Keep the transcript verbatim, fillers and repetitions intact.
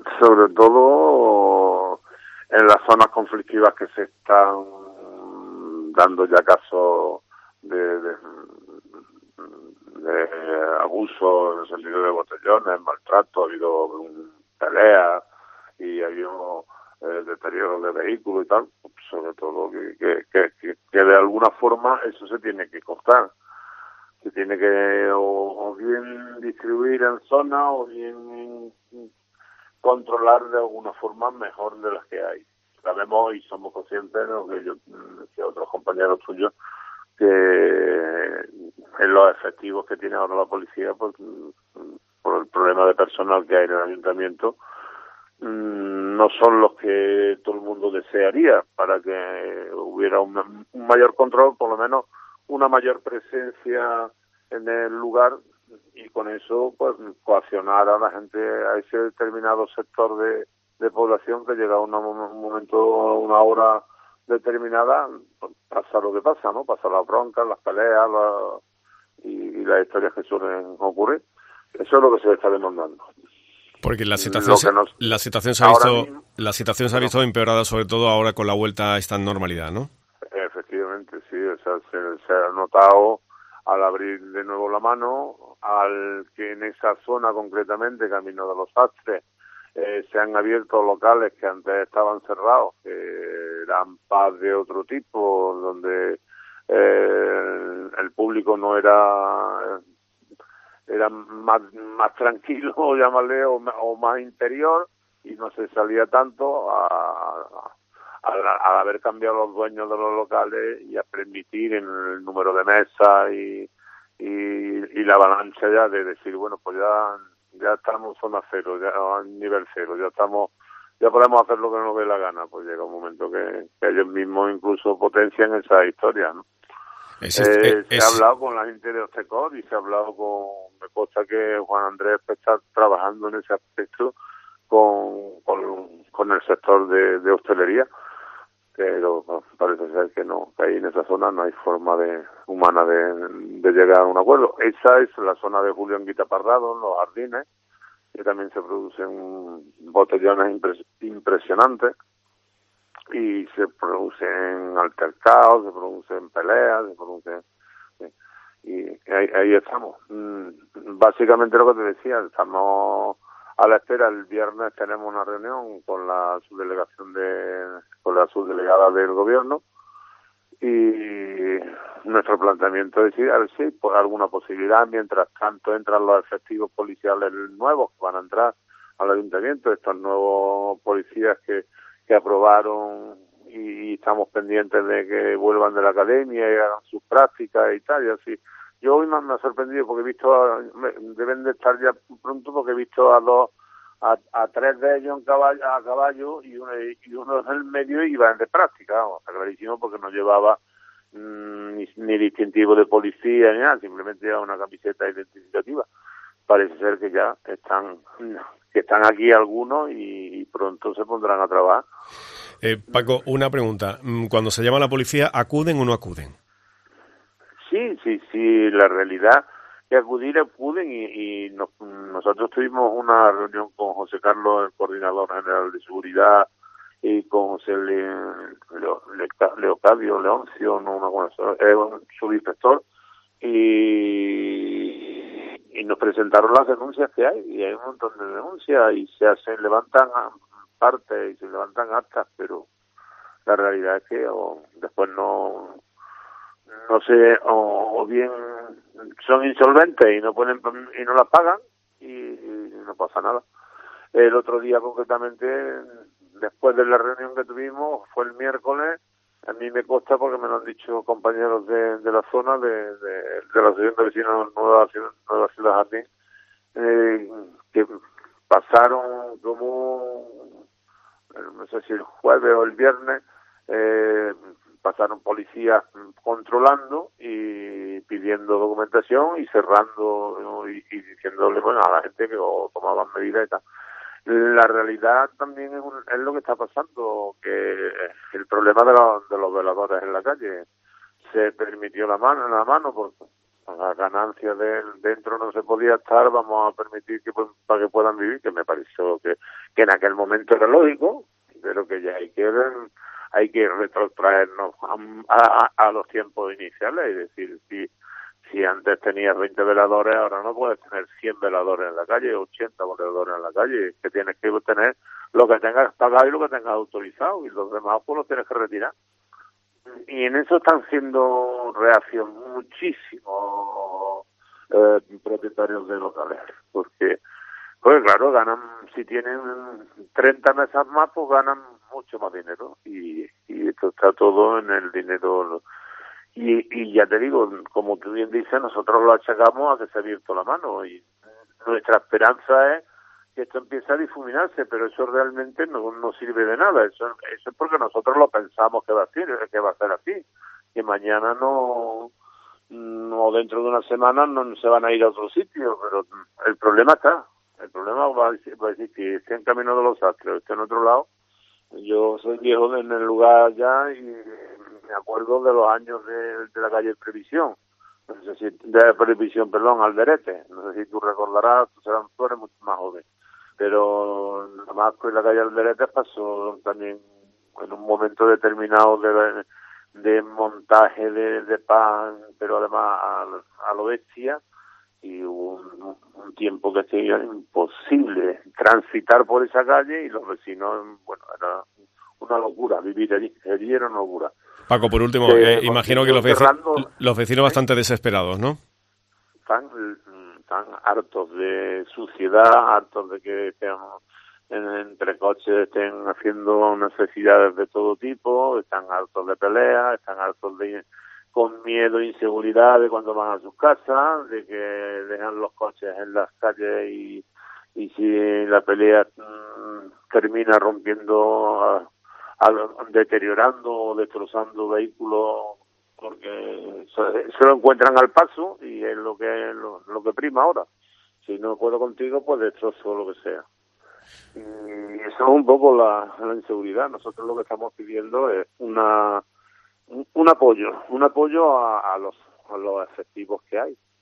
sobre todo en las zonas conflictivas que se están dando ya casos de, de, de abuso en el sentido de botellones, maltrato, ha habido peleas y ha habido eh, deterioro de vehículos y tal, sobre todo que, que, que, que de alguna forma eso se tiene que cortar. Se tiene que o, o bien distribuir en zonas o bien controlar de alguna forma mejor de las que hay. Sabemos y somos conscientes de lo que yo decía otros compañeros tuyos, que en los efectivos que tiene ahora la policía, pues, por el problema de personal que hay en el ayuntamiento, no son los que todo el mundo desearía para que hubiera un, un mayor control, por lo menos una mayor presencia en el lugar y con eso pues coaccionar a la gente, a ese determinado sector de, de población que llega a una, un momento, a una hora determinada, pues, pasa lo que pasa, ¿no? Pasa las broncas, las peleas la, y, y las historias que suelen ocurrir. Eso es lo que se está demandando. Porque la situación, se, nos, la situación se ha visto, mismo, la situación se ha visto empeorada, sobre todo ahora con la vuelta a esta normalidad, ¿no? Efectivamente, sí, o sea, se, se ha notado al abrir de nuevo la mano, al que en esa zona concretamente, Camino de los Sastres, eh, se han abierto locales que antes estaban cerrados, que eran pubs de otro tipo, donde eh, el público no era... era más, más tranquilo, llamarle, o, o más interior, y no se salía tanto a, a, a, a haber cambiado los dueños de los locales y a permitir en el número de mesas y, y, y la avalancha ya de decir, bueno, pues ya ya estamos en zona cero, ya en nivel cero, ya estamos, ya podemos hacer lo que nos dé la gana. Pues llega un momento que, que ellos mismos incluso potencian esa historia, ¿no? Es, eh, es, se ha hablado con la gente de Ostecor y se ha hablado con, me consta que Juan Andrés está trabajando en ese aspecto con, con, con el sector de, de hostelería, pero bueno, parece ser que no, que ahí en esa zona no hay forma de humana de, de llegar a un acuerdo. Esa es la zona de Julio Anguita Parrado, en los Jardines, que también se producen botellones impres, impresionantes, y se producen altercados, se producen peleas, se producen... Sí. Y ahí, ahí estamos. Básicamente lo que te decía, estamos a la espera. El viernes tenemos una reunión con la subdelegación de... con la subdelegada del gobierno, y nuestro planteamiento es decir, a ver si por alguna posibilidad, mientras tanto entran los efectivos policiales nuevos que van a entrar al ayuntamiento, estos nuevos policías que que aprobaron y estamos pendientes de que vuelvan de la academia y hagan sus prácticas y tal, y así. Yo hoy me, me ha sorprendido porque he visto, a, me, deben de estar ya pronto porque he visto a dos, a, a tres de ellos en caballo, a caballo y uno, y uno en el medio iban de práctica, vamos, está clarísimo porque no llevaba mmm, ni, ni distintivo de policía ni nada, simplemente llevaba una camiseta identificativa. Parece ser que ya están que están aquí algunos y, y pronto se pondrán a trabajar. Eh, Paco, una pregunta. Cuando se llama a la policía, ¿acuden o no acuden? Sí, sí, sí, la realidad que acudir, acuden y, y nos, nosotros tuvimos una reunión con José Carlos, el coordinador general de seguridad, y con José Le, Leo, Le, Leocadio Leoncio, no una buena, es un subinspector, y y nos presentaron las denuncias que hay, y hay un montón de denuncias, y se hacen, levantan partes y se levantan actas, pero la realidad es que o después no, no sé, o, o bien son insolventes y no pueden y no las pagan, y, y no pasa nada. El otro día concretamente, después de la reunión que tuvimos, fue el miércoles. A mí me consta porque me lo han dicho compañeros de, de la zona, de, de, de la asociación de vecinos Nueva Ciudad, Nueva Ciudad Jardín, eh, que pasaron como, no sé si el jueves o el viernes, eh, pasaron policías controlando y pidiendo documentación y cerrando, ¿no? y, y diciéndole, bueno, a la gente que o tomaban medidas y tal. La realidad también es, un, es lo que está pasando, que el problema de, la, de los veladores en la calle se permitió la mano, la mano por, las ganancias de dentro no se podía estar, vamos a permitir que para que puedan vivir, que me pareció que, que en aquel momento era lógico, pero que ya hay que hay que retrotraernos a, a, a los tiempos iniciales, es decir, si si antes tenías veinte veladores, ahora no puedes tener cien veladores en la calle, ochenta veladores en la calle, que tienes que tener lo que tengas pagado y lo que tengas autorizado, y los demás pues los tienes que retirar. Y en eso están siendo reacción muchísimos eh, propietarios de locales, porque pues claro, ganan, si tienen treinta mesas más, pues ganan mucho más dinero, y, y esto está todo en el dinero. Y, y ya te digo, como tú bien dices, nosotros lo achacamos a que se ha abierto la mano, y nuestra esperanza es que esto empiece a difuminarse, pero eso realmente no, no sirve de nada. Eso, eso es porque nosotros lo pensamos que va a ser, que va a ser así, que mañana no, no dentro de una semana no se van a ir a otro sitio, pero el problema está, el problema va a, va a decir que esté en Camino de los Sastres, esté en otro lado. Yo soy viejo en el lugar ya y me acuerdo de los años de, de la calle Previsión, no sé si, de Previsión, perdón, Alderete, no sé si tú recordarás, tú, serás, tú eres mucho más joven, pero nada más que la calle Alderete pasó también en un momento determinado de, de montaje de, de pan, pero además a, a lo bestia, y hubo un, un tiempo que sería imposible transitar por esa calle, y los vecinos, bueno, era una locura vivir allí, allí era una locura. Paco, por último, eh, imagino que los, veci- los vecinos bastante desesperados, ¿no? Están, están hartos de suciedad, hartos de que estén en, entre coches estén haciendo necesidades de todo tipo, están hartos de peleas, están hartos de con miedo e inseguridad de cuando van a sus casas, de que dejan los coches en las calles y, y si la pelea mmm, termina rompiendo, a, a, deteriorando o destrozando vehículos, porque se, se lo encuentran al paso, y es lo que lo, lo que prima ahora. Si no acuerdo contigo, pues destrozo lo que sea. Y eso es un poco la, la inseguridad. Nosotros lo que estamos pidiendo es una un apoyo, un apoyo a, a los a los efectivos que hay,